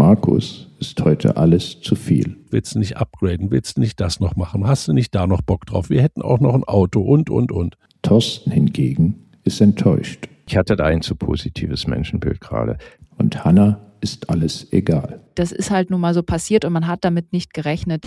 Markus ist heute alles zu viel. Willst du nicht upgraden? Willst du nicht das noch machen? Hast du nicht da noch Bock drauf? Wir hätten auch noch ein Auto und. Thorsten hingegen ist enttäuscht. Ich hatte da ein zu positives Menschenbild gerade. Und Hannah ist alles egal. Das ist halt nun mal so passiert und man hat damit nicht gerechnet.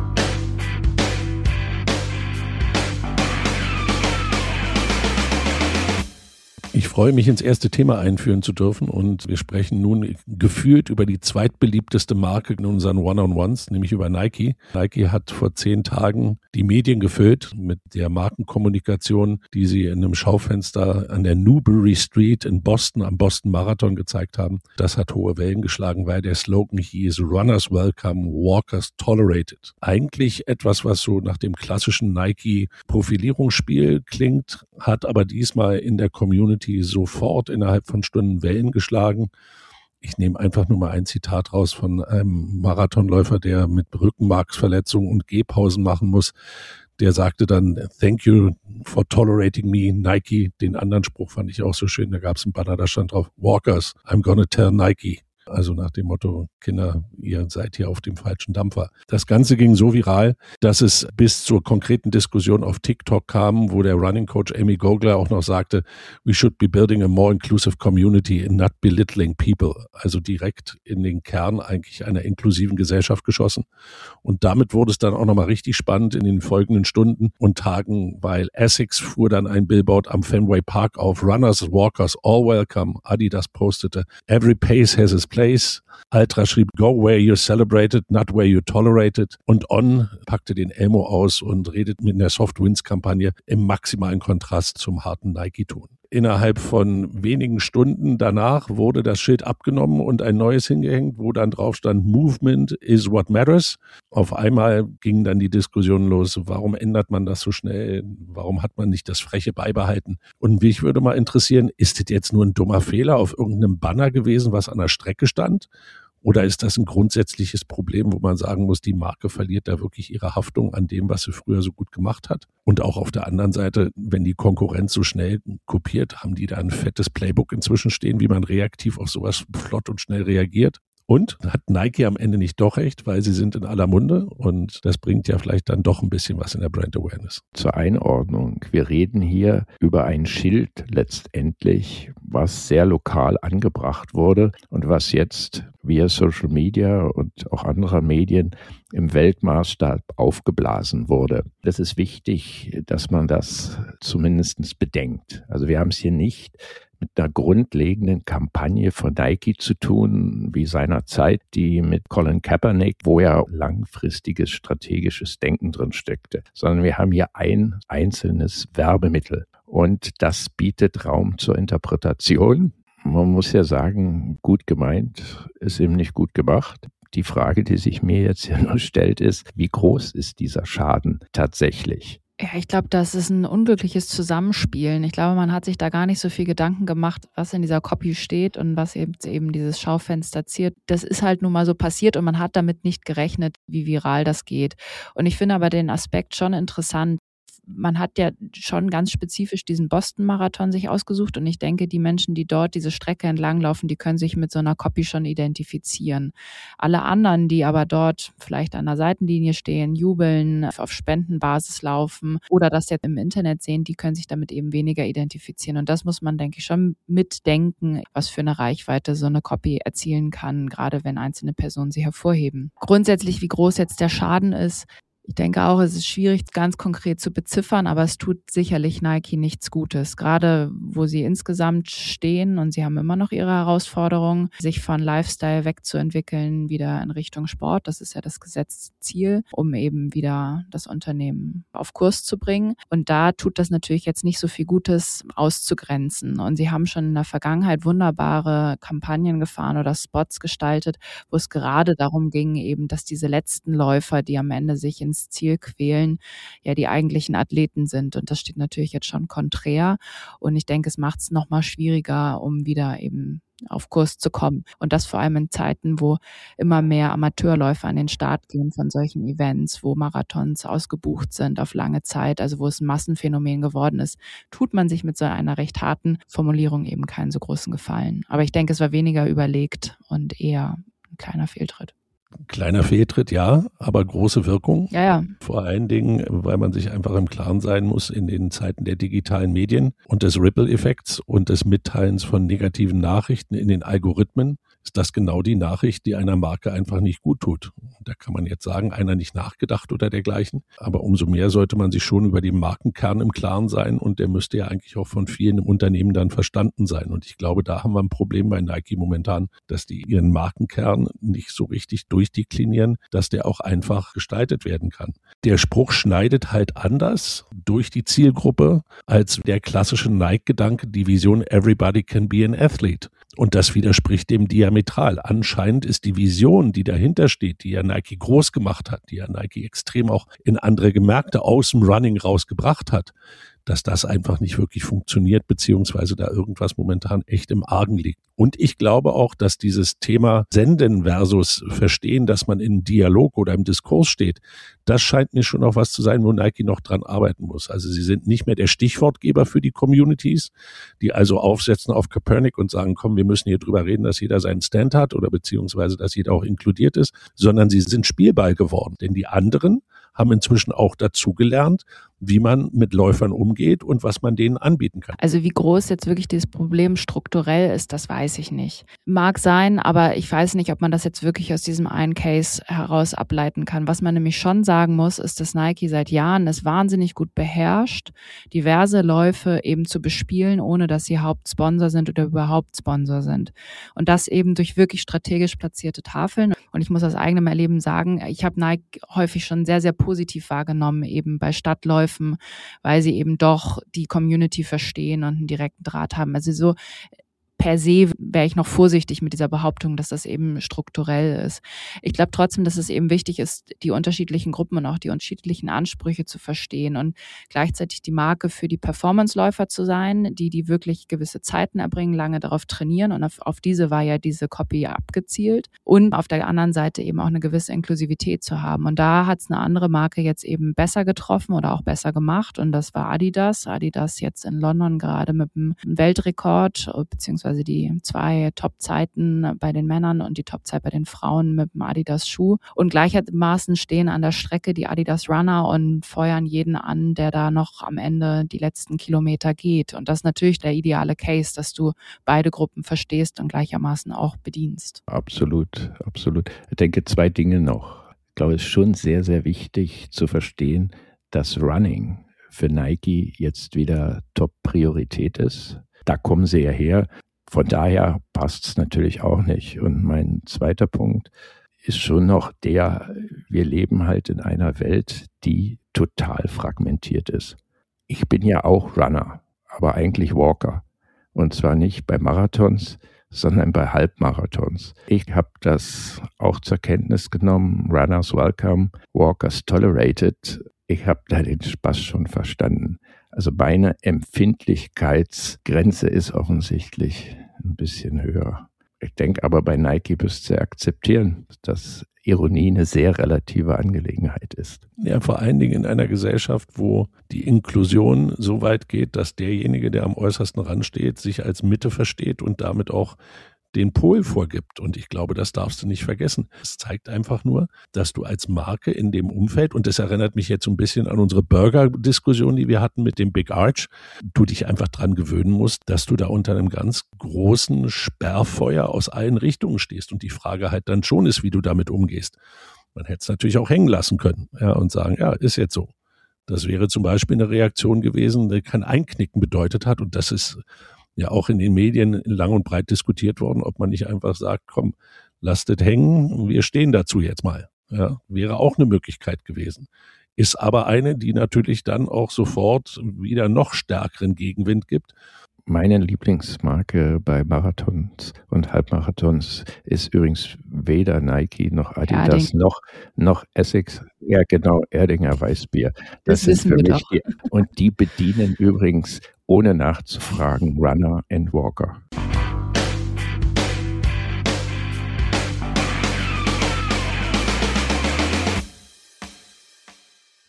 Ich freue mich, ins erste Thema einführen zu dürfen und wir sprechen nun gefühlt über die zweitbeliebteste Marke in unseren One-on-Ones, nämlich über Nike. Nike hat vor 10 Tagen die Medien gefüllt mit der Markenkommunikation, die sie in einem Schaufenster an der Newbury Street in Boston am Boston Marathon gezeigt haben. Das hat hohe Wellen geschlagen, weil der Slogan hieß Runners Welcome, Walkers Tolerated. Eigentlich etwas, was so nach dem klassischen Nike-Profilierungsspiel klingt, hat aber diesmal in der Community sofort innerhalb von Stunden Wellen geschlagen. Ich nehme einfach nur mal ein Zitat raus von einem Marathonläufer, der mit Rückenmarksverletzungen und Gehpausen machen muss. Der sagte dann, "Thank you for tolerating me, Nike." Den anderen Spruch fand ich auch so schön. Da gab es einen Banner, da stand drauf, "Walkers, I'm gonna tell Nike." Also nach dem Motto, Kinder, ihr seid hier auf dem falschen Dampfer. Das Ganze ging so viral, dass es bis zur konkreten Diskussion auf TikTok kam, wo der Running Coach Amy Gogler auch noch sagte, "We should be building a more inclusive community and not belittling people." Also direkt in den Kern eigentlich einer inklusiven Gesellschaft geschossen. Und damit wurde es dann auch nochmal richtig spannend in den folgenden Stunden und Tagen, weil Essex fuhr dann ein Billboard am Fenway Park auf, "Runners, Walkers, all welcome." Adidas postete, "Every pace has its place." Altra schrieb, "Go where you're celebrated, not where you're tolerated." Und On packte den Elmo aus und redet mit der Soft-Wins-Kampagne im maximalen Kontrast zum harten Nike-Ton. Innerhalb von wenigen Stunden danach wurde das Schild abgenommen und ein neues hingehängt, wo dann drauf stand, "Movement is what matters." Auf einmal ging dann die Diskussion los, warum ändert man das so schnell? Warum hat man nicht das Freche beibehalten? Und mich würde mal interessieren, ist das jetzt nur ein dummer Fehler auf irgendeinem Banner gewesen, was an der Strecke stand? Oder ist das ein grundsätzliches Problem, wo man sagen muss, die Marke verliert da wirklich ihre Haftung an dem, was sie früher so gut gemacht hat? Und auch auf der anderen Seite, wenn die Konkurrenz so schnell kopiert, haben die da ein fettes Playbook inzwischen stehen, wie man reaktiv auf sowas flott und schnell reagiert? Und hat Nike am Ende nicht doch recht, weil sie sind in aller Munde und das bringt ja vielleicht dann doch ein bisschen was in der Brand Awareness. Zur Einordnung, wir reden hier über ein Schild letztendlich, was sehr lokal angebracht wurde und was jetzt via Social Media und auch anderer Medien im Weltmaßstab aufgeblasen wurde. Das ist wichtig, dass man das zumindest bedenkt. Also wir haben es hier nicht mit einer grundlegenden Kampagne von Nike zu tun, wie seinerzeit die mit Colin Kaepernick, wo ja langfristiges strategisches Denken drin steckte, sondern wir haben hier ein einzelnes Werbemittel und das bietet Raum zur Interpretation. Man muss ja sagen, gut gemeint ist eben nicht gut gemacht. Die Frage, die sich mir jetzt hier nur stellt, ist, wie groß ist dieser Schaden tatsächlich? Ja, ich glaube, das ist ein unglückliches Zusammenspielen. Ich glaube, man hat sich da gar nicht so viel Gedanken gemacht, was in dieser Copy steht und was eben dieses Schaufenster ziert. Das ist halt nun mal so passiert und man hat damit nicht gerechnet, wie viral das geht. Und ich finde aber den Aspekt schon interessant. Man hat ja schon ganz spezifisch diesen Boston-Marathon sich ausgesucht und ich denke, die Menschen, die dort diese Strecke entlanglaufen, die können sich mit so einer Copy schon identifizieren. Alle anderen, die aber dort vielleicht an der Seitenlinie stehen, jubeln, auf Spendenbasis laufen oder das jetzt im Internet sehen, die können sich damit eben weniger identifizieren. Und das muss man, denke ich, schon mitdenken, was für eine Reichweite so eine Copy erzielen kann, gerade wenn einzelne Personen sie hervorheben. Grundsätzlich, wie groß jetzt der Schaden ist, ich denke auch, es ist schwierig, ganz konkret zu beziffern, aber es tut sicherlich Nike nichts Gutes. Gerade wo sie insgesamt stehen und sie haben immer noch ihre Herausforderungen, sich von Lifestyle wegzuentwickeln, wieder in Richtung Sport. Das ist ja das gesetzte Ziel, um eben wieder das Unternehmen auf Kurs zu bringen. Und da tut das natürlich jetzt nicht so viel Gutes auszugrenzen. Und sie haben schon in der Vergangenheit wunderbare Kampagnen gefahren oder Spots gestaltet, wo es gerade darum ging, eben, dass diese letzten Läufer, die am Ende sich ins Ziel quälen, ja die eigentlichen Athleten sind. Und das steht natürlich jetzt schon konträr. Und ich denke, es macht es nochmal schwieriger, um wieder eben auf Kurs zu kommen. Und das vor allem in Zeiten, wo immer mehr Amateurläufer an den Start gehen von solchen Events, wo Marathons ausgebucht sind auf lange Zeit, also wo es ein Massenphänomen geworden ist, tut man sich mit so einer recht harten Formulierung eben keinen so großen Gefallen. Aber ich denke, es war weniger überlegt und eher ein kleiner Fehltritt. Kleiner Fehltritt, ja, aber große Wirkung. Ja. Vor allen Dingen, weil man sich einfach im Klaren sein muss in den Zeiten der digitalen Medien und des Ripple-Effekts und des Mitteilens von negativen Nachrichten in den Algorithmen, ist das genau die Nachricht, die einer Marke einfach nicht gut tut. Da kann man jetzt sagen, einer nicht nachgedacht oder dergleichen. Aber umso mehr sollte man sich schon über den Markenkern im Klaren sein und der müsste ja eigentlich auch von vielen im Unternehmen dann verstanden sein. Und ich glaube, da haben wir ein Problem bei Nike momentan, dass die ihren Markenkern nicht so richtig durchdeklinieren, dass der auch einfach gestaltet werden kann. Der Spruch schneidet halt anders durch die Zielgruppe als der klassische Nike-Gedanke, die Vision Everybody can be an athlete. Und das widerspricht dem diametral. Anscheinend ist die Vision, die dahinter steht, die ja Nike groß gemacht hat, die ja Nike extrem auch in andere Märkte aus dem Running rausgebracht hat, dass das einfach nicht wirklich funktioniert, beziehungsweise da irgendwas momentan echt im Argen liegt. Und ich glaube auch, dass dieses Thema Senden versus Verstehen, dass man im Dialog oder im Diskurs steht, das scheint mir schon auch was zu sein, wo Nike noch dran arbeiten muss. Also sie sind nicht mehr der Stichwortgeber für die Communities, die also aufsetzen auf Copernic und sagen, komm, wir müssen hier drüber reden, dass jeder seinen Stand hat oder beziehungsweise, dass jeder auch inkludiert ist, sondern sie sind Spielball geworden. Denn die anderen haben inzwischen auch dazugelernt, wie man mit Läufern umgeht und was man denen anbieten kann. Also wie groß jetzt wirklich dieses Problem strukturell ist, das weiß ich nicht. Mag sein, aber ich weiß nicht, ob man das jetzt wirklich aus diesem einen Case heraus ableiten kann. Was man nämlich schon sagen muss, ist, dass Nike seit Jahren es wahnsinnig gut beherrscht, diverse Läufe eben zu bespielen, ohne dass sie Hauptsponsor sind oder überhaupt Sponsor sind. Und das eben durch wirklich strategisch platzierte Tafeln. Und ich muss aus eigenem Erleben sagen, ich habe Nike häufig schon sehr, sehr positiv wahrgenommen, eben bei Stadtläufen, weil sie eben doch die Community verstehen und einen direkten Draht haben. Also so per se wäre ich noch vorsichtig mit dieser Behauptung, dass das eben strukturell ist. Ich glaube trotzdem, dass es eben wichtig ist, die unterschiedlichen Gruppen und auch die unterschiedlichen Ansprüche zu verstehen und gleichzeitig die Marke für die Performance-Läufer zu sein, die wirklich gewisse Zeiten erbringen, lange darauf trainieren und auf diese war ja diese Copy abgezielt und auf der anderen Seite eben auch eine gewisse Inklusivität zu haben. Und da hat es eine andere Marke jetzt eben besser getroffen oder auch besser gemacht und das war Adidas. Adidas jetzt in London gerade mit einem Weltrekord beziehungsweise die 2 Top-Zeiten bei den Männern und die Top-Zeit bei den Frauen mit dem Adidas-Schuh. Und gleichermaßen stehen an der Strecke die Adidas-Runner und feuern jeden an, der da noch am Ende die letzten Kilometer geht. Und das ist natürlich der ideale Case, dass du beide Gruppen verstehst und gleichermaßen auch bedienst. Absolut, absolut. Ich denke 2 Dinge noch. Ich glaube, es ist schon sehr, sehr wichtig zu verstehen, dass Running für Nike jetzt wieder Top-Priorität ist. Da kommen sie ja her. Von daher passt es natürlich auch nicht. Und mein zweiter Punkt ist schon noch der, wir leben halt in einer Welt, die total fragmentiert ist. Ich bin ja auch Runner, aber eigentlich Walker. Und zwar nicht bei Marathons, sondern bei Halbmarathons. Ich habe das auch zur Kenntnis genommen, Runners welcome, Walkers tolerated. Ich habe da den Spaß schon verstanden. Also meine Empfindlichkeitsgrenze ist offensichtlich ein bisschen höher. Ich denke aber bei Nike müsst ihr akzeptieren, dass Ironie eine sehr relative Angelegenheit ist. Ja, vor allen Dingen in einer Gesellschaft, wo die Inklusion so weit geht, dass derjenige, der am äußersten Rand steht, sich als Mitte versteht und damit auch den Pol vorgibt. Und ich glaube, das darfst du nicht vergessen. Es zeigt einfach nur, dass du als Marke in dem Umfeld, und das erinnert mich jetzt so ein bisschen an unsere Burger-Diskussion, die wir hatten mit dem Big Arch, du dich einfach dran gewöhnen musst, dass du da unter einem ganz großen Sperrfeuer aus allen Richtungen stehst. Und die Frage halt dann schon ist, wie du damit umgehst. Man hätte es natürlich auch hängen lassen können, ja, und sagen, ja, ist jetzt so. Das wäre zum Beispiel eine Reaktion gewesen, die kein Einknicken bedeutet hat. Und das ist ja auch in den Medien lang und breit diskutiert worden, ob man nicht einfach sagt, komm, lasst es hängen, wir stehen dazu jetzt mal. Ja, wäre auch eine Möglichkeit gewesen. Ist aber eine, die natürlich dann auch sofort wieder noch stärkeren Gegenwind gibt. Meine Lieblingsmarke bei Marathons und Halbmarathons ist übrigens weder Nike noch Adidas noch Essex. Ja, genau, Erdinger Weißbier. Das sind für mich und die bedienen übrigens ohne nachzufragen Runner and Walker.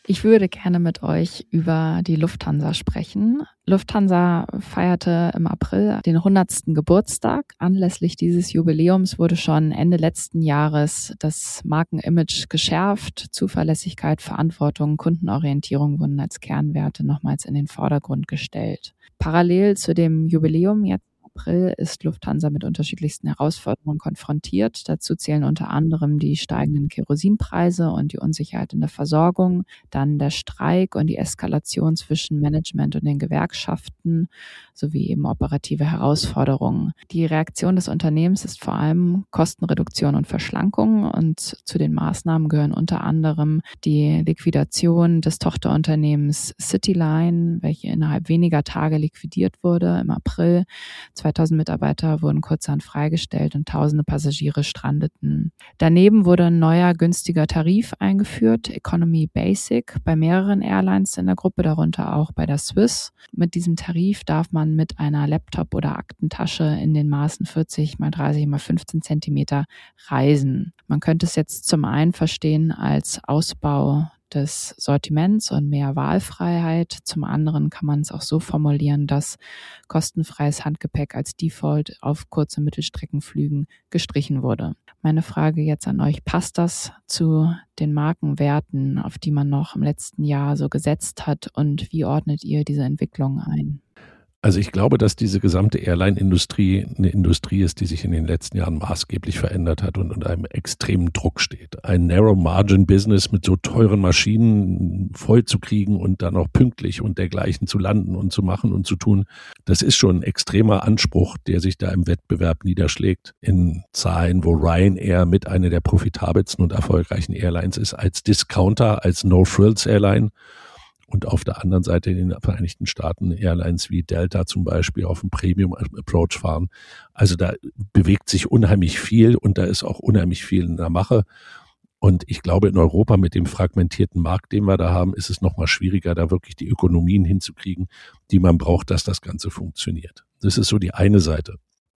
Ich würde gerne mit euch über die Lufthansa sprechen. Lufthansa feierte im April den 100. Geburtstag. Anlässlich dieses Jubiläums wurde schon Ende letzten Jahres das Markenimage geschärft. Zuverlässigkeit, Verantwortung, Kundenorientierung wurden als Kernwerte nochmals in den Vordergrund gestellt. Parallel zu dem Jubiläum jetzt April ist Lufthansa mit unterschiedlichsten Herausforderungen konfrontiert. Dazu zählen unter anderem die steigenden Kerosinpreise und die Unsicherheit in der Versorgung, dann der Streik und die Eskalation zwischen Management und den Gewerkschaften sowie eben operative Herausforderungen. Die Reaktion des Unternehmens ist vor allem Kostenreduktion und Verschlankung und zu den Maßnahmen gehören unter anderem die Liquidation des Tochterunternehmens Cityline, welche innerhalb weniger Tage liquidiert wurde im April. 2000 Mitarbeiter wurden kurzerhand freigestellt und tausende Passagiere strandeten. Daneben wurde ein neuer, günstiger Tarif eingeführt, Economy Basic, bei mehreren Airlines in der Gruppe, darunter auch bei der Swiss. Mit diesem Tarif darf man mit einer Laptop- oder Aktentasche in den Maßen 40 x 30 x 15 Zentimeter reisen. Man könnte es jetzt zum einen verstehen als Ausbau des Sortiments und mehr Wahlfreiheit. Zum anderen kann man es auch so formulieren, dass kostenfreies Handgepäck als Default auf kurze Mittelstreckenflügen gestrichen wurde. Meine Frage jetzt an euch, passt das zu den Markenwerten, auf die man noch im letzten Jahr so gesetzt hat, und wie ordnet ihr diese Entwicklung ein? Also ich glaube, dass diese gesamte Airline-Industrie eine Industrie ist, die sich in den letzten Jahren maßgeblich verändert hat und unter einem extremen Druck steht. Ein Narrow-Margin-Business mit so teuren Maschinen voll zu kriegen und dann auch pünktlich und dergleichen zu landen und zu machen und zu tun, das ist schon ein extremer Anspruch, der sich da im Wettbewerb niederschlägt. In Zahlen, wo Ryanair mit einer der profitabelsten und erfolgreichen Airlines ist, als Discounter, als No-Frills-Airline. Und auf der anderen Seite in den Vereinigten Staaten Airlines wie Delta zum Beispiel auf dem Premium-Approach fahren. Also da bewegt sich unheimlich viel und da ist auch unheimlich viel in der Mache. Und ich glaube, in Europa mit dem fragmentierten Markt, den wir da haben, ist es nochmal schwieriger, da wirklich die Ökonomien hinzukriegen, die man braucht, dass das Ganze funktioniert. Das ist so die eine Seite.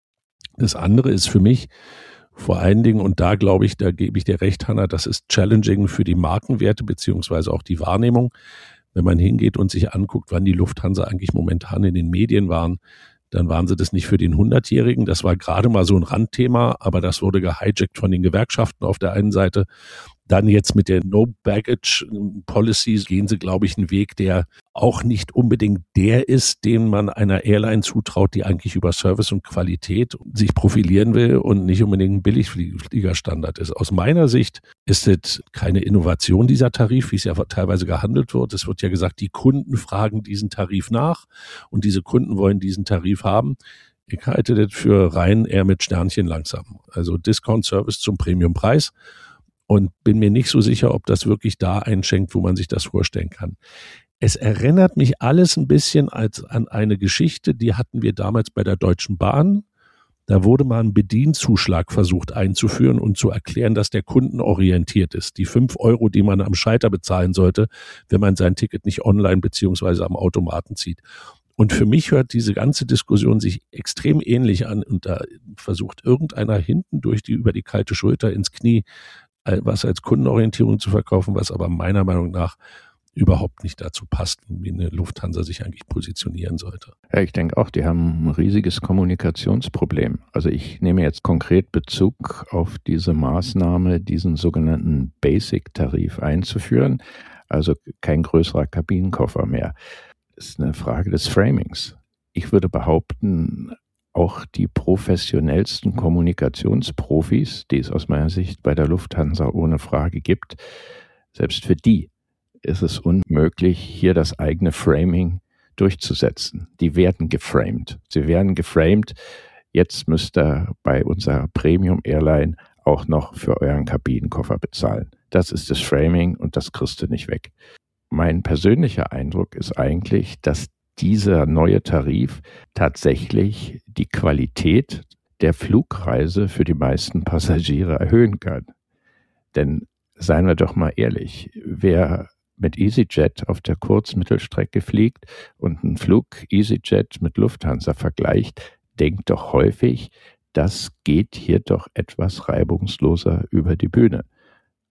Das andere ist für mich vor allen Dingen, und da glaube ich, da gebe ich dir recht, Hanna, das ist challenging für die Markenwerte beziehungsweise auch die Wahrnehmung. Wenn man hingeht und sich anguckt, wann die Lufthansa eigentlich momentan in den Medien waren, dann waren sie das nicht für den 100-Jährigen. Das war gerade mal so ein Randthema, aber das wurde gehijackt von den Gewerkschaften auf der einen Seite. Dann jetzt mit der No-Baggage-Policy gehen sie, glaube ich, einen Weg, der auch nicht unbedingt der ist, den man einer Airline zutraut, die eigentlich über Service und Qualität sich profilieren will und nicht unbedingt ein Billigfliegerstandard ist. Aus meiner Sicht ist es keine Innovation, dieser Tarif, wie es ja teilweise gehandelt wird. Es wird ja gesagt, die Kunden fragen diesen Tarif nach und diese Kunden wollen diesen Tarif haben. Ich halte das für Ryanair mit Sternchen langsam. Also Discount-Service zum Premiumpreis. Und bin mir nicht so sicher, ob das wirklich da einschenkt, wo man sich das vorstellen kann. Es erinnert mich alles ein bisschen an eine Geschichte, die hatten wir damals bei der Deutschen Bahn. Da wurde mal ein Bedienzuschlag versucht einzuführen und zu erklären, dass der kundenorientiert ist. Die 5 €, die man am Schalter bezahlen sollte, wenn man sein Ticket nicht online beziehungsweise am Automaten zieht. Und für mich hört diese ganze Diskussion sich extrem ähnlich an und da versucht irgendeiner hinten über die kalte Schulter ins Knie was als Kundenorientierung zu verkaufen, was aber meiner Meinung nach überhaupt nicht dazu passt, wie eine Lufthansa sich eigentlich positionieren sollte. Ja, ich denke auch, die haben ein riesiges Kommunikationsproblem. Also ich nehme jetzt konkret Bezug auf diese Maßnahme, diesen sogenannten Basic-Tarif einzuführen, also kein größerer Kabinenkoffer mehr. Das ist eine Frage des Framings. Ich würde behaupten, auch die professionellsten Kommunikationsprofis, die es aus meiner Sicht bei der Lufthansa ohne Frage gibt, selbst für die ist es unmöglich, hier das eigene Framing durchzusetzen. Die werden geframed. Sie werden geframed, jetzt müsst ihr bei unserer Premium-Airline auch noch für euren Kabinenkoffer bezahlen. Das ist das Framing und das kriegst du nicht weg. Mein persönlicher Eindruck ist eigentlich, dass dieser neue Tarif tatsächlich die Qualität der Flugreise für die meisten Passagiere erhöhen kann. Denn seien wir doch mal ehrlich, wer mit EasyJet auf der Kurz-Mittelstrecke fliegt und einen Flug EasyJet mit Lufthansa vergleicht, denkt doch häufig, das geht hier doch etwas reibungsloser über die Bühne.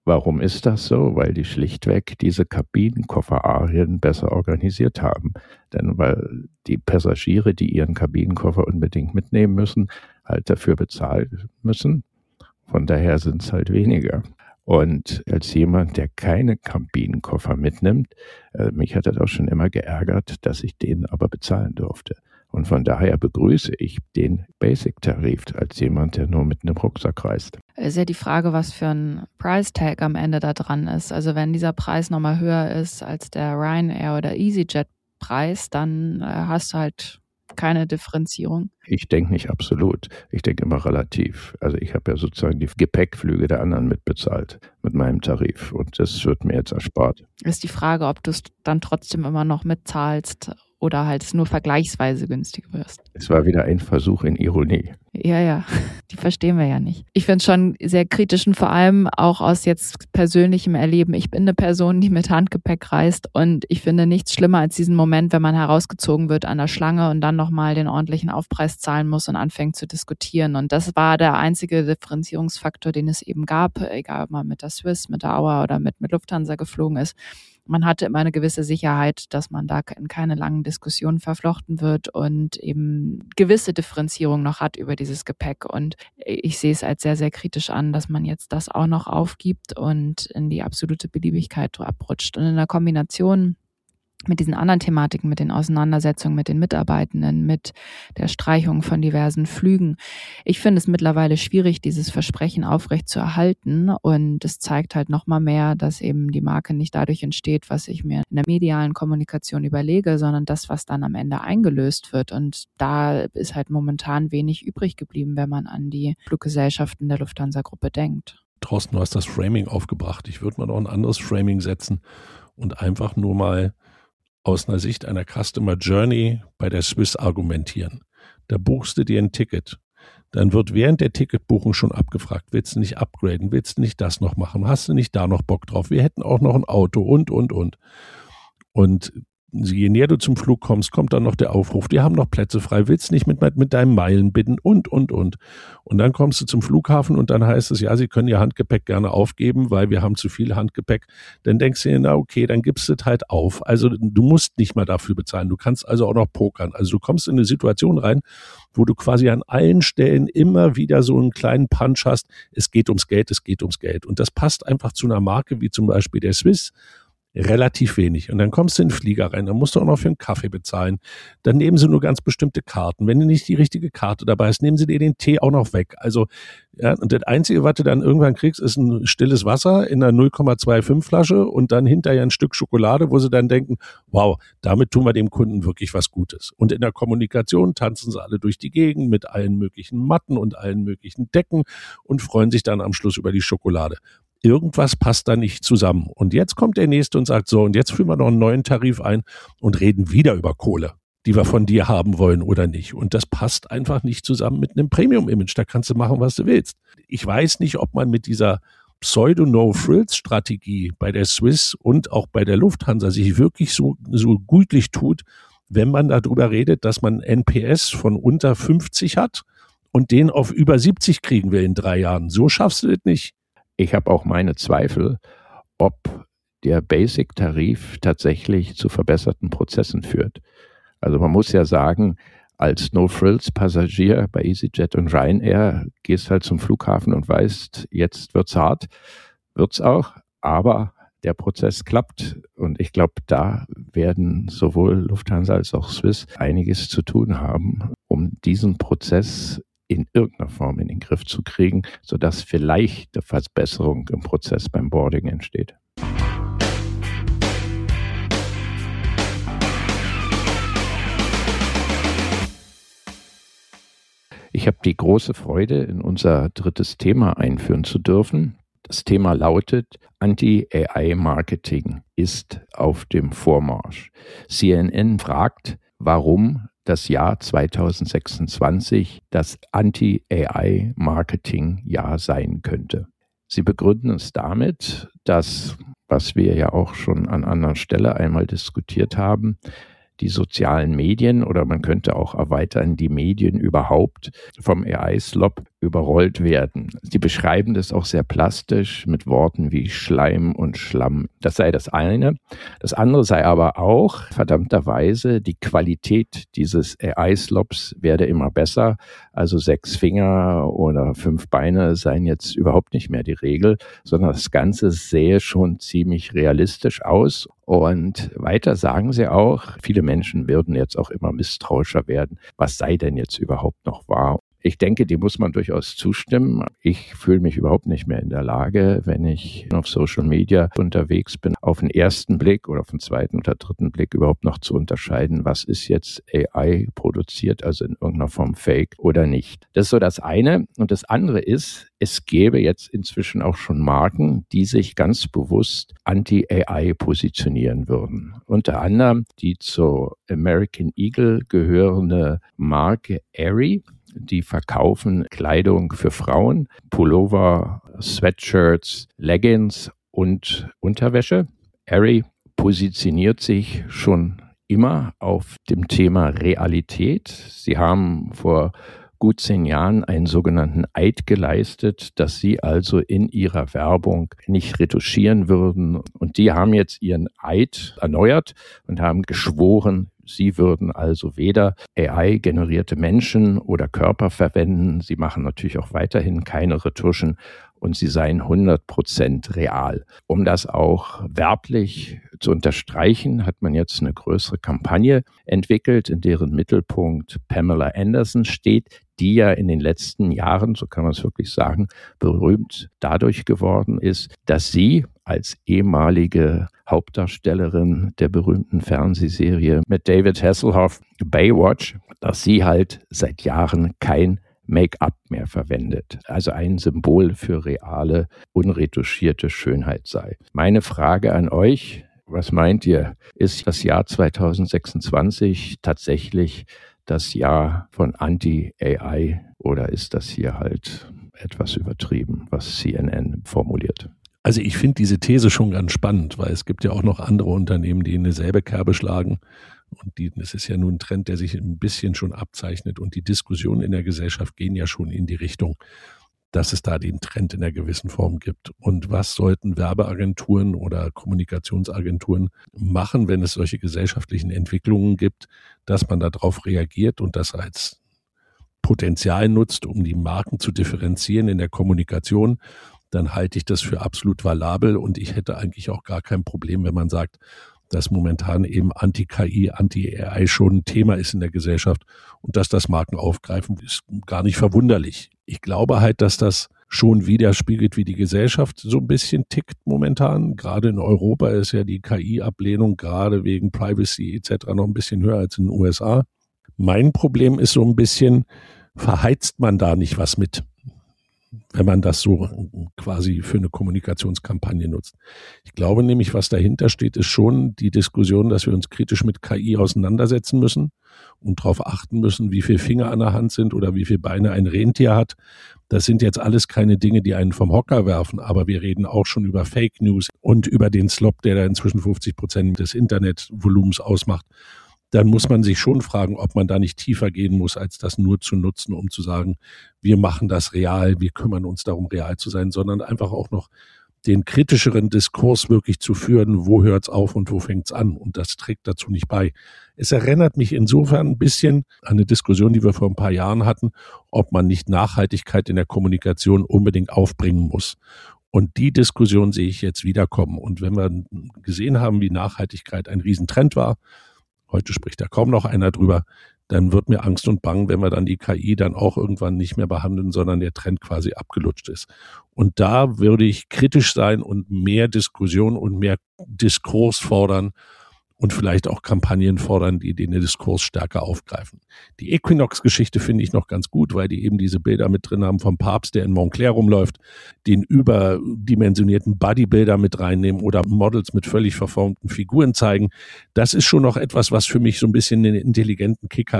Warum ist das so? Weil die schlichtweg diese Kabinenkofferarien besser organisiert haben. Denn weil die Passagiere, die ihren Kabinenkoffer unbedingt mitnehmen müssen, halt dafür bezahlen müssen. Von daher sind es halt weniger. Und als jemand, der keine Kabinenkoffer mitnimmt, mich hat das auch schon immer geärgert, dass ich den aber bezahlen durfte. Und von daher begrüße ich den Basic-Tarif als jemand, der nur mit einem Rucksack reist. Ist ja die Frage, was für ein Price-Tag am Ende da dran ist. Also wenn dieser Preis nochmal höher ist als der Ryanair oder EasyJet-Preis, dann hast du halt keine Differenzierung. Ich denke nicht absolut. Ich denke immer relativ. Also ich habe ja sozusagen die Gepäckflüge der anderen mitbezahlt mit meinem Tarif. Und das wird mir jetzt erspart. Ist die Frage, ob du es dann trotzdem immer noch mitzahlst oder halt nur vergleichsweise günstiger wirst. Es war wieder ein Versuch in Ironie. Ja, die verstehen wir ja nicht. Ich finde es schon sehr kritisch und vor allem auch aus jetzt persönlichem Erleben. Ich bin eine Person, die mit Handgepäck reist und ich finde nichts schlimmer als diesen Moment, wenn man herausgezogen wird an der Schlange und dann nochmal den ordentlichen Aufpreis zahlen muss und anfängt zu diskutieren. Und das war der einzige Differenzierungsfaktor, den es eben gab, egal ob man mit der Swiss, mit der Auer oder mit Lufthansa geflogen ist. Man hatte immer eine gewisse Sicherheit, dass man da in keine langen Diskussionen verflochten wird und eben gewisse Differenzierung noch hat über dieses Gepäck. Und ich sehe es als sehr, sehr kritisch an, dass man jetzt das auch noch aufgibt und in die absolute Beliebigkeit abrutscht. Und in der Kombination mit diesen anderen Thematiken, mit den Auseinandersetzungen mit den Mitarbeitenden, mit der Streichung von diversen Flügen. Ich finde es mittlerweile schwierig, dieses Versprechen aufrecht zu erhalten. Und es zeigt halt nochmal mehr, dass eben die Marke nicht dadurch entsteht, was ich mir in der medialen Kommunikation überlege, sondern das, was dann am Ende eingelöst wird. Und da ist halt momentan wenig übrig geblieben, wenn man an die Fluggesellschaften der Lufthansa-Gruppe denkt. Thorsten, du hast das Framing aufgebracht. Ich würde mal noch ein anderes Framing setzen und einfach nur mal aus einer Sicht einer Customer Journey bei der Swiss argumentieren. Da buchst du dir ein Ticket. Dann wird während der Ticketbuchung schon abgefragt, willst du nicht upgraden, willst du nicht das noch machen, hast du nicht da noch Bock drauf, wir hätten auch noch ein Auto und. Und je näher du zum Flug kommst, kommt dann noch der Aufruf, wir haben noch Plätze frei, willst du nicht mit deinem Meilen bitten und. Und dann kommst du zum Flughafen und dann heißt es, ja, Sie können Ihr Handgepäck gerne aufgeben, weil wir haben zu viel Handgepäck. Dann denkst du dir, na okay, dann gibst du es halt auf. Also du musst nicht mal dafür bezahlen, du kannst also auch noch pokern. Also du kommst in eine Situation rein, wo du quasi an allen Stellen immer wieder so einen kleinen Punch hast, es geht ums Geld, es geht ums Geld. Und das passt einfach zu einer Marke wie zum Beispiel der Swiss, relativ wenig. Und dann kommst du in den Flieger rein, dann musst du auch noch für einen Kaffee bezahlen. Dann nehmen sie nur ganz bestimmte Karten. Wenn du nicht die richtige Karte dabei hast, nehmen sie dir den Tee auch noch weg. Also, ja, und das Einzige, was du dann irgendwann kriegst, ist ein stilles Wasser in einer 0,25 Flasche und dann hinterher ein Stück Schokolade, wo sie dann denken, wow, damit tun wir dem Kunden wirklich was Gutes. Und in der Kommunikation tanzen sie alle durch die Gegend mit allen möglichen Matten und allen möglichen Decken und freuen sich dann am Schluss über die Schokolade. Irgendwas passt da nicht zusammen. Und jetzt kommt der Nächste und sagt so, und jetzt führen wir noch einen neuen Tarif ein und reden wieder über Kohle, die wir von dir haben wollen oder nicht. Und das passt einfach nicht zusammen mit einem Premium-Image. Da kannst du machen, was du willst. Ich weiß nicht, ob man mit dieser Pseudo-No-Frills-Strategie bei der Swiss und auch bei der Lufthansa sich wirklich so gütlich tut, wenn man darüber redet, dass man NPS von unter 50 hat und den auf über 70 kriegen will in 3 Jahren. So schaffst du das nicht. Ich habe auch meine Zweifel, ob der Basic-Tarif tatsächlich zu verbesserten Prozessen führt. Also man muss ja sagen, als No-Frills-Passagier bei EasyJet und Ryanair gehst halt zum Flughafen und weißt, jetzt wird's hart, wird's auch, aber der Prozess klappt. Und ich glaube, da werden sowohl Lufthansa als auch Swiss einiges zu tun haben, um diesen Prozess in irgendeiner Form in den Griff zu kriegen, sodass vielleicht eine Verbesserung im Prozess beim Boarding entsteht. Ich habe die große Freude, in unser drittes Thema einführen zu dürfen. Das Thema lautet, Anti-AI-Marketing ist auf dem Vormarsch. CNN fragt, warum das Jahr 2026 das Anti-AI-Marketing-Jahr sein könnte. Sie begründen es damit, dass, was wir ja auch schon an anderer Stelle einmal diskutiert haben, die sozialen Medien oder man könnte auch erweitern, die Medien überhaupt vom AI-Slop überrollt werden. Sie beschreiben das auch sehr plastisch mit Worten wie Schleim und Schlamm. Das sei das eine. Das andere sei aber auch, verdammterweise, die Qualität dieses AI-Slops werde immer besser. Also 6 Finger oder 5 Beine seien jetzt überhaupt nicht mehr die Regel, sondern das Ganze sähe schon ziemlich realistisch aus. Und weiter sagen sie auch, viele Menschen würden jetzt auch immer misstrauischer werden. Was sei denn jetzt überhaupt noch wahr? Ich denke, dem muss man durchaus zustimmen. Ich fühle mich überhaupt nicht mehr in der Lage, wenn ich auf Social Media unterwegs bin, auf den ersten Blick oder auf den zweiten oder dritten Blick überhaupt noch zu unterscheiden, was ist jetzt AI produziert, also in irgendeiner Form Fake oder nicht. Das ist so das eine. Und das andere ist, es gäbe jetzt inzwischen auch schon Marken, die sich ganz bewusst anti-AI positionieren würden. Unter anderem die zur American Eagle gehörende Marke Aerie. Die verkaufen Kleidung für Frauen, Pullover, Sweatshirts, Leggings und Unterwäsche. Aerie positioniert sich schon immer auf dem Thema Realität. Sie haben vor gut 10 Jahren einen sogenannten Eid geleistet, dass sie also in ihrer Werbung nicht retuschieren würden. Und die haben jetzt ihren Eid erneuert und haben geschworen, sie würden also weder AI-generierte Menschen oder Körper verwenden. Sie machen natürlich auch weiterhin keine Retuschen und sie seien 100% real. Um das auch werblich zu unterstreichen, hat man jetzt eine größere Kampagne entwickelt, in deren Mittelpunkt Pamela Anderson steht, die ja in den letzten Jahren, so kann man es wirklich sagen, berühmt dadurch geworden ist, dass sie als ehemalige Hauptdarstellerin der berühmten Fernsehserie mit David Hasselhoff, Baywatch, dass sie halt seit Jahren kein Make-up mehr verwendet. Also ein Symbol für reale, unretuschierte Schönheit sei. Meine Frage an euch, was meint ihr? Ist das Jahr 2026 tatsächlich das Jahr von Anti-AI oder ist das hier halt etwas übertrieben, was CNN formuliert? Also ich finde diese These schon ganz spannend, weil es gibt ja auch noch andere Unternehmen, die in dieselbe Kerbe schlagen. Und das ist ja nun ein Trend, der sich ein bisschen schon abzeichnet. Und die Diskussionen in der Gesellschaft gehen ja schon in die Richtung, dass es da den Trend in einer gewissen Form gibt. Und was sollten Werbeagenturen oder Kommunikationsagenturen machen, wenn es solche gesellschaftlichen Entwicklungen gibt, dass man darauf reagiert und das als Potenzial nutzt, um die Marken zu differenzieren in der Kommunikation? Dann halte ich das für absolut valabel und ich hätte eigentlich auch gar kein Problem, wenn man sagt, dass momentan eben Anti-KI, Anti-AI schon ein Thema ist in der Gesellschaft und dass das Marken aufgreifen, ist gar nicht verwunderlich. Ich glaube halt, dass das schon widerspiegelt, wie die Gesellschaft so ein bisschen tickt momentan. Gerade in Europa ist ja die KI-Ablehnung gerade wegen Privacy etc. noch ein bisschen höher als in den USA. Mein Problem ist so ein bisschen, verheizt man da nicht was mit, wenn man das so quasi für eine Kommunikationskampagne nutzt. Ich glaube nämlich, was dahinter steht, ist schon die Diskussion, dass wir uns kritisch mit KI auseinandersetzen müssen und darauf achten müssen, wie viele Finger an der Hand sind oder wie viele Beine ein Rentier hat. Das sind jetzt alles keine Dinge, die einen vom Hocker werfen, aber wir reden auch schon über Fake News und über den Slop, der da inzwischen 50% des Internetvolumens ausmacht. Dann muss man sich schon fragen, ob man da nicht tiefer gehen muss, als das nur zu nutzen, um zu sagen, wir machen das real, wir kümmern uns darum, real zu sein, sondern einfach auch noch den kritischeren Diskurs wirklich zu führen, wo hört's auf und wo fängt's an? Und das trägt dazu nicht bei. Es erinnert mich insofern ein bisschen an eine Diskussion, die wir vor ein paar Jahren hatten, ob man nicht Nachhaltigkeit in der Kommunikation unbedingt aufbringen muss. Und die Diskussion sehe ich jetzt wiederkommen. Und wenn wir gesehen haben, wie Nachhaltigkeit ein Riesentrend war, heute spricht da kaum noch einer drüber, dann wird mir Angst und Bang, wenn wir dann die KI dann auch irgendwann nicht mehr behandeln, sondern der Trend quasi abgelutscht ist. Und da würde ich kritisch sein und mehr Diskussion und mehr Diskurs fordern und vielleicht auch Kampagnen fordern, die den Diskurs stärker aufgreifen. Die Equinox-Geschichte finde ich noch ganz gut, weil die eben diese Bilder mit drin haben vom Papst, der in Montclair rumläuft, den überdimensionierten Bodybuilder mit reinnehmen oder Models mit völlig verformten Figuren zeigen. Das ist schon noch etwas, was für mich so ein bisschen einen intelligenten Kick hat.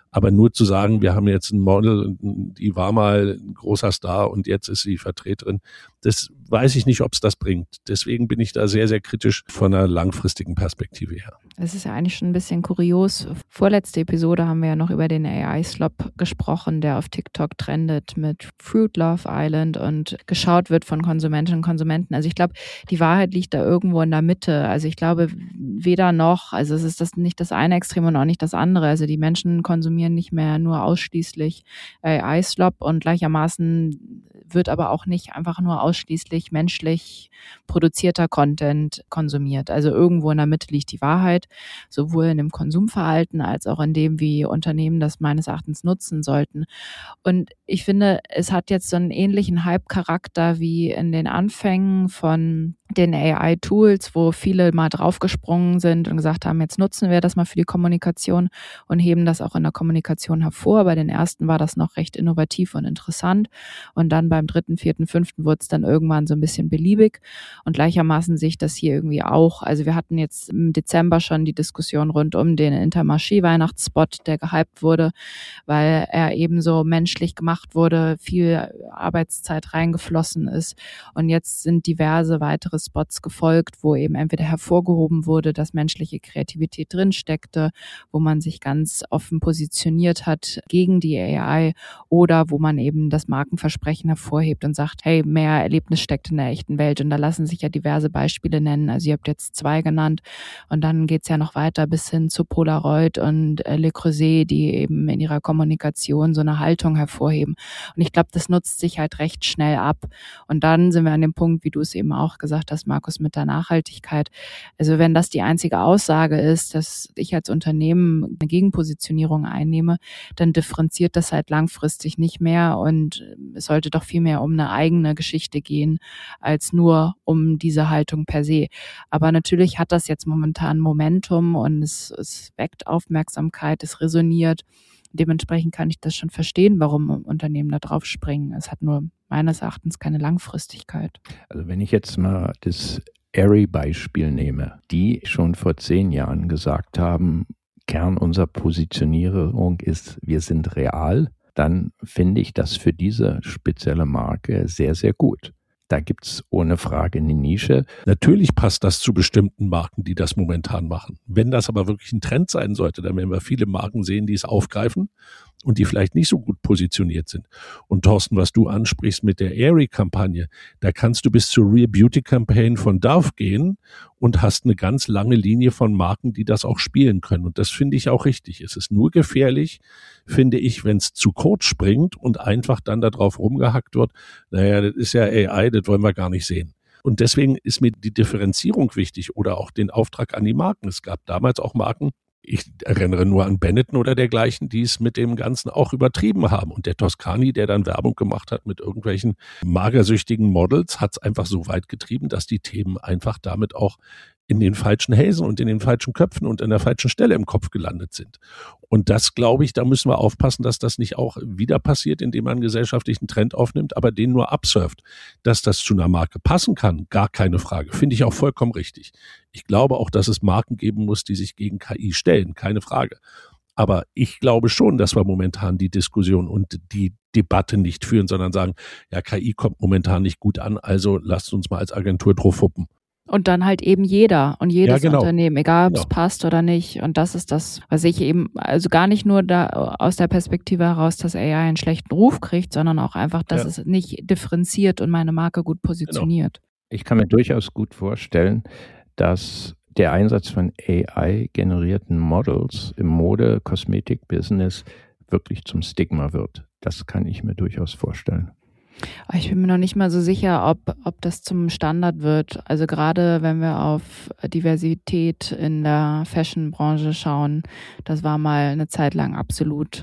Aber nur zu sagen, wir haben jetzt ein Model, die war mal ein großer Star und jetzt ist sie Vertreterin, das weiß ich nicht, ob es das bringt. Deswegen bin ich da sehr, sehr kritisch von einer langfristigen Perspektive her. Es ist ja eigentlich schon ein bisschen kurios. Vorletzte Episode haben wir ja noch über den AI-Slop gesprochen, der auf TikTok trendet mit Fruit Love Island und geschaut wird von Konsumentinnen und Konsumenten. Also ich glaube, die Wahrheit liegt da irgendwo in der Mitte. Also ich glaube, weder noch, also es ist nicht das eine Extrem und auch nicht das andere. Also die Menschen konsumieren nicht mehr nur ausschließlich AI-Slop und gleichermaßen wird aber auch nicht einfach nur ausschließlich menschlich produzierter Content konsumiert. Also irgendwo in der Mitte liegt die Wahrheit, sowohl in dem Konsumverhalten als auch in dem, wie Unternehmen das meines Erachtens nutzen sollten. Und ich finde, es hat jetzt so einen ähnlichen Hype-Charakter wie in den Anfängen von den AI-Tools, wo viele mal draufgesprungen sind und gesagt haben, jetzt nutzen wir das mal für die Kommunikation und heben das auch in der Kommunikation hervor. Bei den ersten war das noch recht innovativ und interessant und dann beim 3., 4., 5. wurde es dann irgendwann so ein bisschen beliebig und gleichermaßen sehe ich das hier irgendwie auch. Also wir hatten jetzt im Dezember schon die Diskussion rund um den Intermarché-Weihnachtsspot, der gehypt wurde, weil er eben so menschlich gemacht wurde, viel Arbeitszeit reingeflossen ist und jetzt sind diverse weitere Spots gefolgt, wo eben entweder hervorgehoben wurde, dass menschliche Kreativität drinsteckte, wo man sich ganz offen positioniert hat gegen die AI oder wo man eben das Markenversprechen hervorhebt und sagt, hey, mehr Erlebnis steckt in der echten Welt und da lassen sich ja diverse Beispiele nennen. Also ihr habt jetzt 2 genannt und dann geht's ja noch weiter bis hin zu Polaroid und Le Creuset, die eben in ihrer Kommunikation so eine Haltung hervorheben. Und ich glaube, das nutzt sich halt recht schnell ab. Und dann sind wir an dem Punkt, wie du es eben auch gesagt hast, Markus, mit der Nachhaltigkeit. Also wenn das die einzige Aussage ist, dass ich als Unternehmen eine Gegenpositionierung einnehme, dann differenziert das halt langfristig nicht mehr und es sollte doch viel mehr um eine eigene Geschichte gehen, als nur um diese Haltung per se. Aber natürlich hat das jetzt momentan Momentum und es weckt Aufmerksamkeit, es resoniert. Dementsprechend kann ich das schon verstehen, warum Unternehmen da drauf springen. Es hat nur meines Erachtens keine Langfristigkeit. Also wenn ich jetzt mal das Airy-Beispiel nehme, die schon vor 10 Jahren gesagt haben, Kern unserer Positionierung ist, wir sind real, dann finde ich das für diese spezielle Marke sehr, sehr gut. Da gibt es ohne Frage eine Nische. Natürlich passt das zu bestimmten Marken, die das momentan machen. Wenn das aber wirklich ein Trend sein sollte, dann werden wir viele Marken sehen, die es aufgreifen und die vielleicht nicht so gut positioniert sind. Und Thorsten, was du ansprichst mit der Airy-Kampagne, da kannst du bis zur Real Beauty Campaign von Dove gehen und hast eine ganz lange Linie von Marken, die das auch spielen können. Und das finde ich auch richtig. Es ist nur gefährlich, finde ich, wenn es zu kurz springt und einfach dann darauf rumgehackt wird, naja, das ist ja AI, das wollen wir gar nicht sehen. Und deswegen ist mir die Differenzierung wichtig oder auch den Auftrag an die Marken. Es gab damals auch Marken, ich erinnere nur an Benetton oder dergleichen, die es mit dem Ganzen auch übertrieben haben. Und der Toscani, der dann Werbung gemacht hat mit irgendwelchen magersüchtigen Models, hat es einfach so weit getrieben, dass die Themen einfach damit auch in den falschen Hälsen und in den falschen Köpfen und an der falschen Stelle im Kopf gelandet sind. Und das, glaube ich, da müssen wir aufpassen, dass das nicht auch wieder passiert, indem man einen gesellschaftlichen Trend aufnimmt, aber den nur absurft. Dass das zu einer Marke passen kann, gar keine Frage. Finde ich auch vollkommen richtig. Ich glaube auch, dass es Marken geben muss, die sich gegen KI stellen, keine Frage. Aber ich glaube schon, dass wir momentan die Diskussion und die Debatte nicht führen, sondern sagen, ja, KI kommt momentan nicht gut an, also lasst uns mal als Agentur drauf huppen. Und dann halt eben jeder und jedes Ja, genau. Unternehmen, egal ob es passt oder nicht. Und das ist das, was ich eben, also gar nicht nur da aus der Perspektive heraus, dass AI einen schlechten Ruf kriegt, sondern auch einfach, dass es nicht differenziert und meine Marke gut positioniert. Ich kann mir durchaus gut vorstellen, dass der Einsatz von AI-generierten Models im Mode-Kosmetik-Business wirklich zum Stigma wird. Das kann ich mir durchaus vorstellen. Ich bin mir noch nicht mal so sicher, ob das zum Standard wird. Also gerade wenn wir auf Diversität in der Fashion-Branche schauen, das war mal eine Zeit lang absolut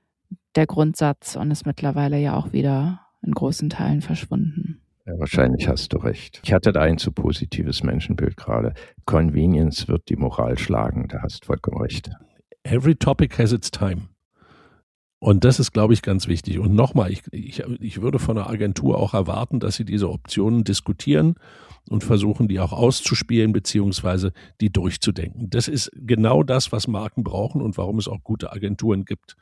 der Grundsatz und ist mittlerweile ja auch wieder in großen Teilen verschwunden. Ja, wahrscheinlich hast du recht. Ich hatte da ein zu positives Menschenbild gerade. Convenience wird die Moral schlagen, da hast du vollkommen recht. Every topic has its time. Und das ist, glaube ich, ganz wichtig. Und nochmal, ich würde von einer Agentur auch erwarten, dass sie diese Optionen diskutieren und versuchen, die auch auszuspielen beziehungsweise die durchzudenken. Das ist genau das, was Marken brauchen und warum es auch gute Agenturen gibt.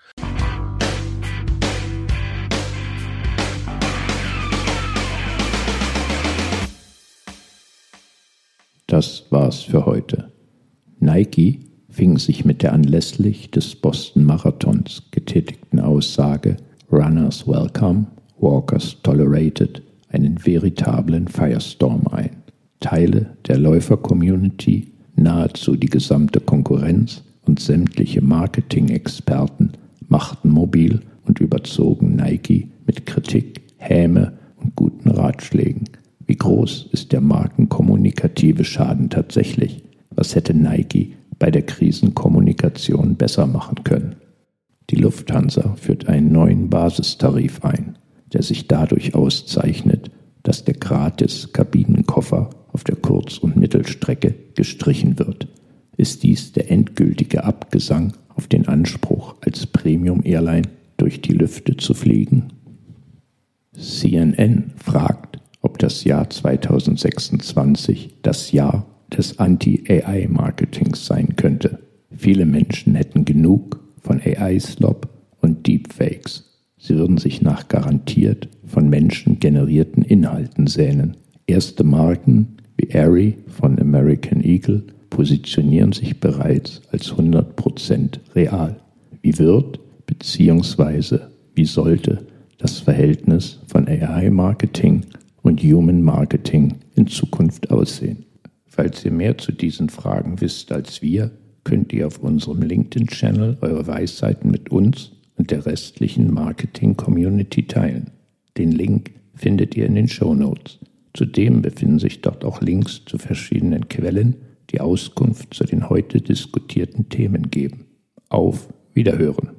Das war's für heute. Nike fing sich mit der anlässlich des Boston Marathons getätigten Aussage Runners Welcome, Walkers Tolerated einen veritablen Firestorm ein. Teile der Läufer-Community, nahezu die gesamte Konkurrenz und sämtliche Marketing-Experten machten mobil und überzogen Nike mit Kritik, Häme und guten Ratschlägen. Wie groß ist der markenkommunikative Schaden tatsächlich? Was hätte Nike bei der Krisenkommunikation besser machen können? Die Lufthansa führt einen neuen Basistarif ein, der sich dadurch auszeichnet, dass der Gratis-Kabinenkoffer auf der Kurz- und Mittelstrecke gestrichen wird. Ist dies der endgültige Abgesang auf den Anspruch, als Premium-Airline durch die Lüfte zu fliegen? CNN fragt, ob das Jahr 2026 das Jahr des Anti-AI-Marketings sein könnte. Viele Menschen hätten genug von AI-Slop und Deepfakes. Sie würden sich nach garantiert von Menschen generierten Inhalten sehnen. Erste Marken wie Aerie von American Eagle positionieren sich bereits als 100% real. Wie wird bzw. wie sollte das Verhältnis von AI-Marketing und Human Marketing in Zukunft aussehen? Falls ihr mehr zu diesen Fragen wisst als wir, könnt ihr auf unserem LinkedIn-Channel eure Weisheiten mit uns und der restlichen Marketing-Community teilen. Den Link findet ihr in den Shownotes. Zudem befinden sich dort auch Links zu verschiedenen Quellen, die Auskunft zu den heute diskutierten Themen geben. Auf Wiederhören!